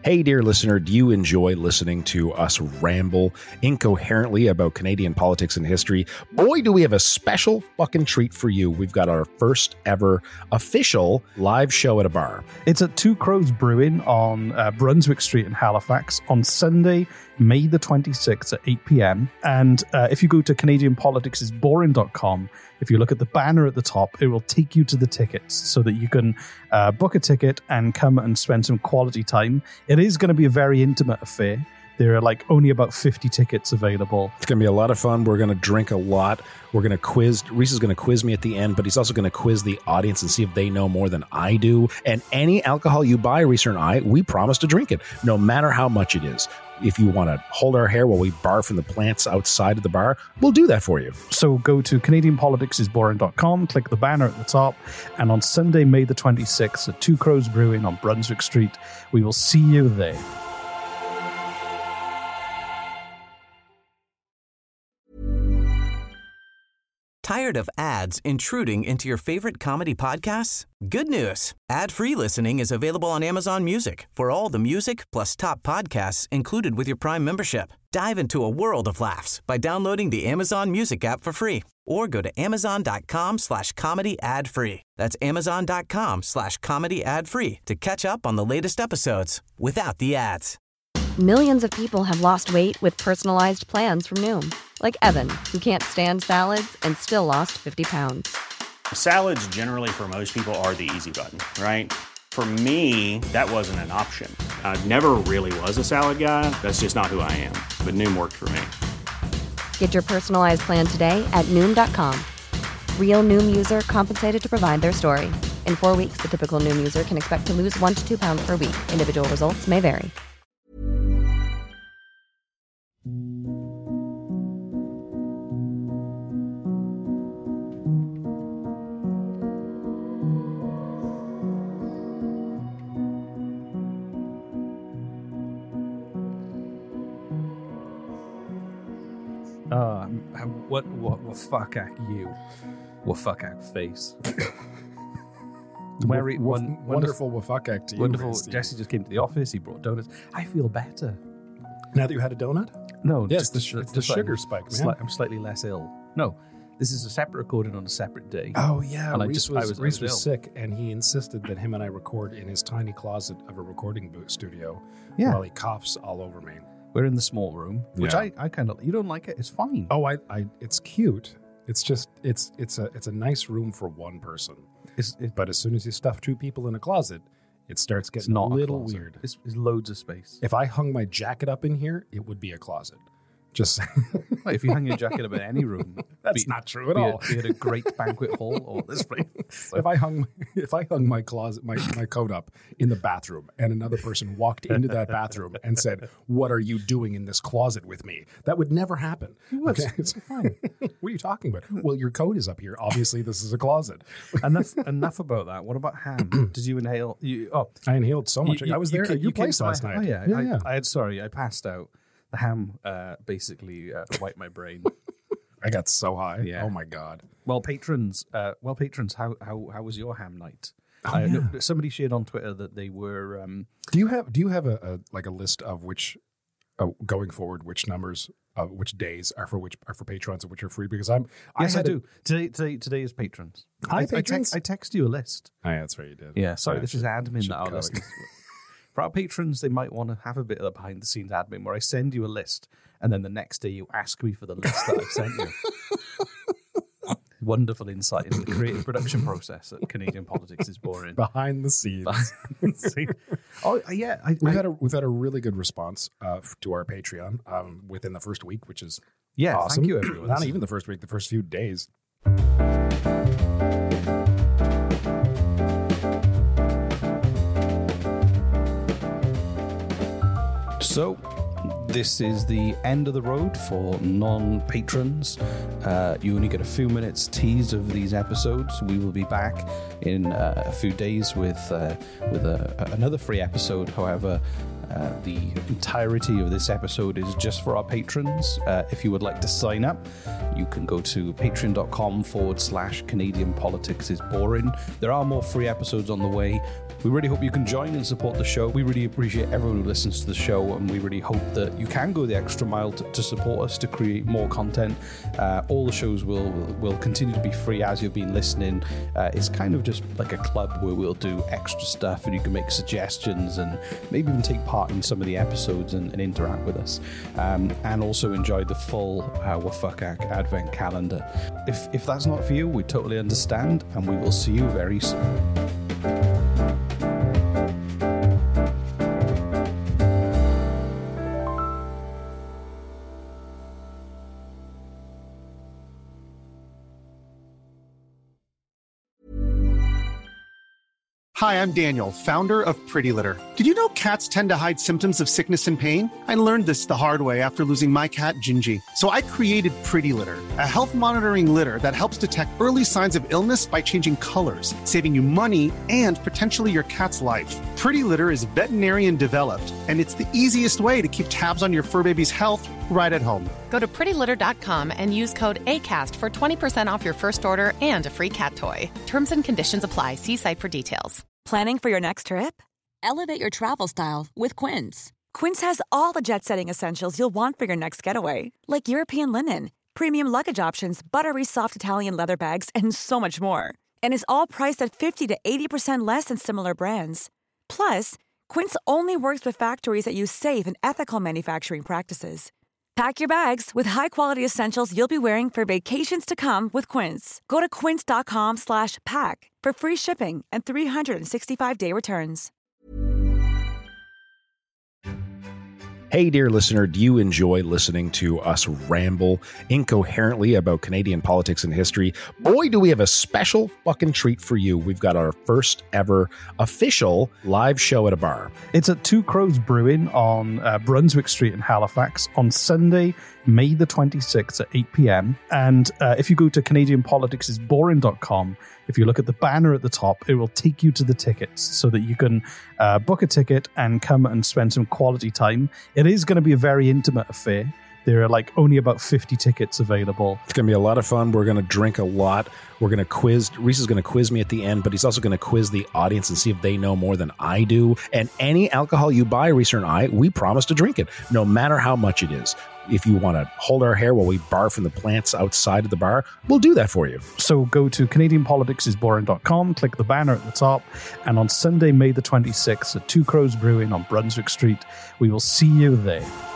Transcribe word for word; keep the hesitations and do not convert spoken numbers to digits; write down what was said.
Hey, dear listener, do you enjoy listening to us ramble incoherently about Canadian politics and history? Boy, do we have a special fucking treat for you. We've got our first ever official live show at a bar. It's at Two Crows Brewing on uh, Brunswick Street in Halifax on Sunday, May the twenty-sixth at eight p.m. And uh, if you go to Canadian Politics is Boring dot com, if you look at the banner at the top, it will take you to the tickets so that you can uh, book a ticket and come and spend some quality time. It is going to be a very intimate affair. There are like only about fifty tickets available. It's going to be a lot of fun. We're going to drink a lot. We're going to quiz. Reese is going to quiz me at the end, but he's also going to quiz the audience and see if they know more than I do. And any alcohol you buy, Reese and I, we promise to drink it, no matter how much it is. If you want to hold our hair while we barf from the plants outside of the bar, we'll do that for you. So go to Canadian Politics is Boring dot com, click the banner at the top, and on Sunday, May the twenty-sixth at Two Crows Brewing on Brunswick Street, we will see you there. Tired of ads intruding into your favorite comedy podcasts? Good news. Ad-free listening is available on Amazon Music for all the music plus top podcasts included with your Prime membership. Dive into a world of laughs by downloading the Amazon Music app for free or go to amazon.com slash comedy ad free. That's amazon.com slash comedy ad free to catch up on the latest episodes without the ads. Millions of people have lost weight with personalized plans from Noom. Like Evan, who can't stand salads and still lost fifty pounds. Salads generally for most people are the easy button, right? For me, that wasn't an option. I never really was a salad guy. That's just not who I am. But Noom worked for me. Get your personalized plan today at Noom dot com. Real Noom user compensated to provide their story. In four weeks, the typical Noom user can expect to lose one to two pounds per week. Individual results may vary. Uh, what, what, what fuck at you? What fuck at face? Very w- one, wonderful wafakak to you. Wonderful. Rusty. Jesse just came to the office. He brought donuts. I feel better. Now that you had a donut? No, Yes, just, the, just, sh- it's the just sugar slightly, spike, man. sli- I'm slightly less ill. No, this is a separate recording on a separate day. Oh, yeah. And I Reese just- was, I was- I Reese was was ill. sick, and he insisted that him and I record in his tiny closet of a recording booth studio Yeah. while he coughs all over me. We're in the small room, which Yeah. I, I kind of. You don't like it? It's fine. Oh, I, I, it's cute. It's just, it's, it's a, it's a nice room for one person. It's, it, But as soon as you stuff two people in a closet, it starts it's getting not a little closet. weird. It's, it's loads of space. If I hung my jacket up in here, it would be a closet. Just Like, if you hang your jacket up in any room, that's be- not true at be all. A, be it a great banquet hall or this place. If I hung if I hung my closet my, my coat up in the bathroom and another person walked into that bathroom and said, "What are you doing in this closet with me?" That would never happen. would. It's fine. What are you talking about? Well, your coat is up here. Obviously, this is a closet. enough, enough about that. What about ham? Did you inhale? You, oh, I inhaled so much. You- you- I was you there ca- at your you came place to my- last night. Oh yeah, yeah, I, yeah. I had sorry, I passed out. The ham uh, basically uh, wiped my brain. I got so high. Yeah. Oh my god. Well, patrons, uh, well, patrons, how how how was your ham night? Oh, I, yeah. no, somebody shared on Twitter that they were. Um, Do you have Do you have a, a like a list of which uh, going forward which numbers uh, which days are for which are for patrons and which are free? Because I'm yes, I, had a- do. Today, today, today is patrons. Hi, I, I, patrons. text, I text you a list. Oh, yeah, that's right. You did. Yeah, sorry, I this should- is admin should that our cut it. listeners. For our patrons, they might want to have a bit of the behind the scenes admin where I send you a list and then the next day you ask me for the list that I sent you. Wonderful insight into the creative production process at Canadian Politics is Boring. Behind the scenes. Oh, yeah. I, We've I- had a we've had a really good response uh, f- to our Patreon um, within the first week, which is yeah, awesome. thank you, everyone. Not even the first week, the first few days. So, this is the end of the road for non-patrons. Uh, you only get a few minutes tease of these episodes. We will be back in uh, a few days with uh, with a, another free episode. However, Uh, the entirety of this episode is just for our patrons. Uh, if you would like to sign up, you can go to patreon.com forward slash Canadian Politics is Boring. There are more free episodes on the way. We really hope you can join and support the show. We really appreciate everyone who listens to the show, and we really hope that you can go the extra mile to, to support us to create more content. Uh, all the shows will, will will continue to be free as you've been listening. Uh, it's kind of just like a club where we'll do extra stuff, and you can make suggestions and maybe even take part in some of the episodes and, and interact with us. Um, and also enjoy the full uh, Wafukak Advent calendar. If if that's not for you, we totally understand, and we will see you very soon. Hi, I'm Daniel, founder of Pretty Litter. Did you know cats tend to hide symptoms of sickness and pain? I learned this the hard way after losing my cat, Gingy. So I created Pretty Litter, a health monitoring litter that helps detect early signs of illness by changing colors, saving you money and potentially your cat's life. Pretty Litter is veterinarian developed, and it's the easiest way to keep tabs on your fur baby's health right at home. Go to pretty litter dot com and use code ACAST for twenty percent off your first order and a free cat toy. Terms and conditions apply. See site for details. Planning for your next trip? Elevate your travel style with Quince. Quince has all the jet-setting essentials you'll want for your next getaway, like European linen, premium luggage options, buttery soft Italian leather bags, and so much more. And is all priced at fifty to eighty percent less than similar brands. Plus, Quince only works with factories that use safe and ethical manufacturing practices. Pack your bags with high-quality essentials you'll be wearing for vacations to come with Quince. Go to quince.com slash pack for free shipping and three sixty-five day returns. Hey, dear listener, do you enjoy listening to us ramble incoherently about Canadian politics and history? Boy, do we have a special fucking treat for you. We've got our first ever official live show at a bar. It's at Two Crows Brewing on uh, Brunswick Street in Halifax on Sunday, May the twenty-sixth at eight p.m. And uh, if you go to Canadian Politics is Boring dot com, if you look at the banner at the top, it will take you to the tickets so that you can uh, book a ticket and come and spend some quality time. It is going to be a very intimate affair. There are like only about fifty tickets available. It's going to be a lot of fun. We're going to drink a lot. We're going to quiz. Reese is going to quiz me at the end, but he's also going to quiz the audience and see if they know more than I do. And any alcohol you buy, Reese and I, we promise to drink it, no matter how much it is. If you want to hold our hair while we barf in the plants outside of the bar, we'll do that for you. So go to Canadian Politics is Boring dot com, click the banner at the top, and on Sunday, May the twenty-sixth at Two Crows Brewing on Brunswick Street, we will see you there.